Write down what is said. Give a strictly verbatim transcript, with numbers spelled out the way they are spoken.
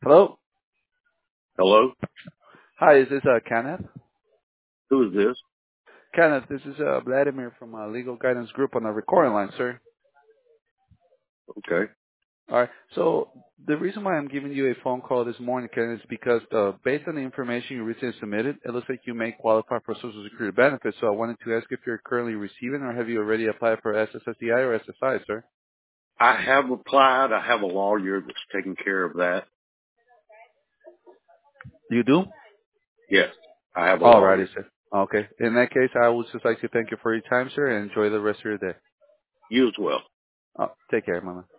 Hello. Hello? Hi, is this uh, Kenneth? Who is this? Kenneth, this is uh, Vladimir from uh, Legal Guidance Group on the recording line, sir. Okay. All right. So the reason why I'm giving you a phone call this morning, Kenneth, is because uh, based on the information you recently submitted, it looks like you may qualify for Social Security benefits. So I wanted to ask if you're currently receiving or have you already applied for S S S D I or S S I, sir? I have applied. I have a lawyer that's taking care of that. You do? Yes, I have a All righty, lawyer. sir. Okay. In that case, I would just like to thank you for your time, sir, and enjoy the rest of your day. You as well. Oh, take care, Mama.